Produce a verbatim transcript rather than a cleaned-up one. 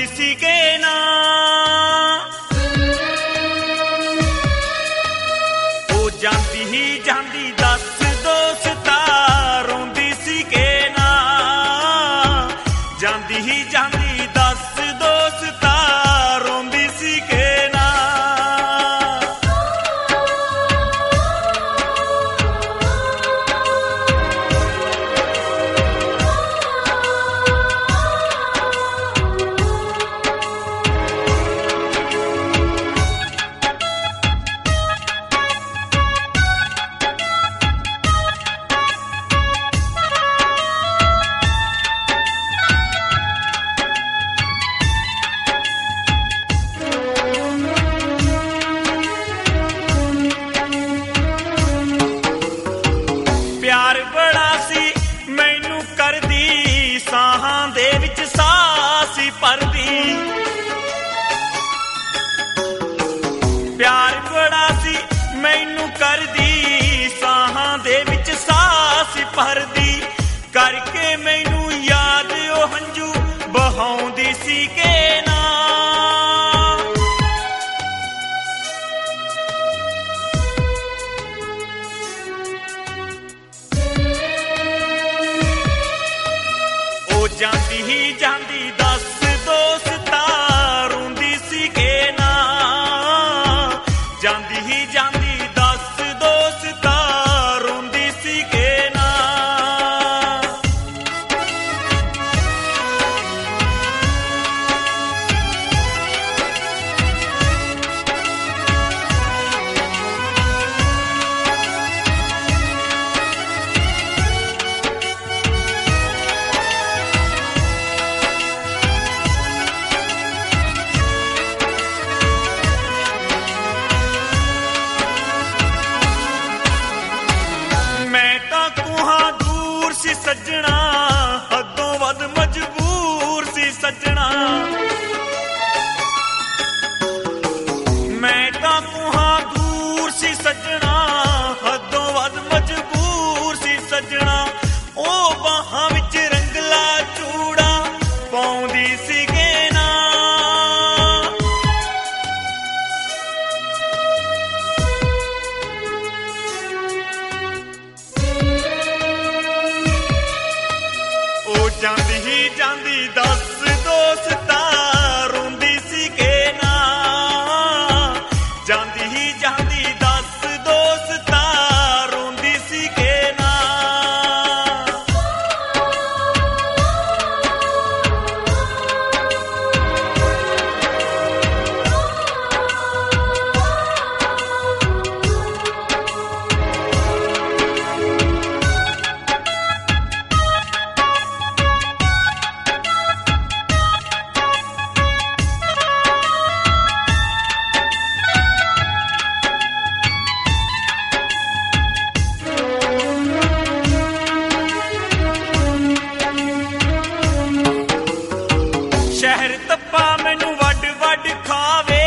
ਪਾਉਂਦੀ ਸੀ ਕਿ ਨਾ ਉਹ ਜਾਂਦੀ ਹੀ ਜਾਂਦੀ ਦੱਸ ਦੋਸਤਾ ਰੋਂਦੀ ਸੀ ਕਿ ਨਾ ਜਾਂਦੀ ਹੀ ਜਾਂਦੀ ਦੱਸ ਦੋਸਤਾ ਰੋਂਦੀ ਸੀ ਕਿ ਨਾ ਪਿਆਰ ਬੜਾ ਸੀ ਮੈਨੂੰ ਕਰਦੀ ਸਾਹਾਂ ਦੇ ਵਿੱਚ ਸਾਹ ਸੀ ਭਰਦੀ ਪਿਆਰ ਬੜਾ ਸੀ ਮੈਨੂੰ ਕਰਦੀ ਸਾਹਾਂ ਦੇ ਵਿੱਚ ਸਾਹ ਸੀ ਭਰਦੀ ਕਰਕੇ ਮੈਨੂੰ ਯਾਦ ਉਹ ਹੰਝੂ ਬਹਾਉਂਦੀ ਸੀ ਕਿ ਨਾ ਜਾਂਦੀ ਹੀ ਜਾਂਦੀ ਦੱਸ ਦੋਸਤਾ ਰੋਂਦੀ ਸੀ ਕਿ ਨਾ ਜਾਂਦੀ ਹੀ ਜਾਂਦੀ ਦੱਸ ਦੋਸਤਾ ਰੋਂਦੀ ਸੀ ਕਿ ਨਾ ਸੱਜਣਾ ਹੱਦੋਂ ਵੱਧ ਮਜਬੂਰ ਸੀ ਸੱਜਣਾ ਮੈਂ ਤਾਂ ਤੁਹਾਂ ਦੂਰ ਸੀ ਸੱਜਣਾ ਹੱਦੋਂ ਵੱਧ ਮਜਬੂਰ ਸੀ ਸੱਜਣਾ ਉਹ ਬਾਹਾਂ ਵਿੱਚ ਰੰਗਲਾ ਚੂੜਾ ਪਾਉਂਦੀ ਸੀ ਕਿ ਨਾ ਜਾਂਦੀ ਹੀ ਜਾਂਦੀ ਦੱਸ ਦੋਸਤਾ ਰੋਂਦੀ ਸੀ ਕਿ ਨਾ ਜਾਂਦੀ ਹੀ ਜਾਂਦੀ ਦੱਸ ਦੋਸਤਾ ਰੋਂਦੀ ਸੀ ਕਿ ਨਾ ਸ਼ਹਿਰ ਤੱਪਾ ਮੈਨੂੰ ਵੱਡ ਵੱਡ ਖਾਵੇ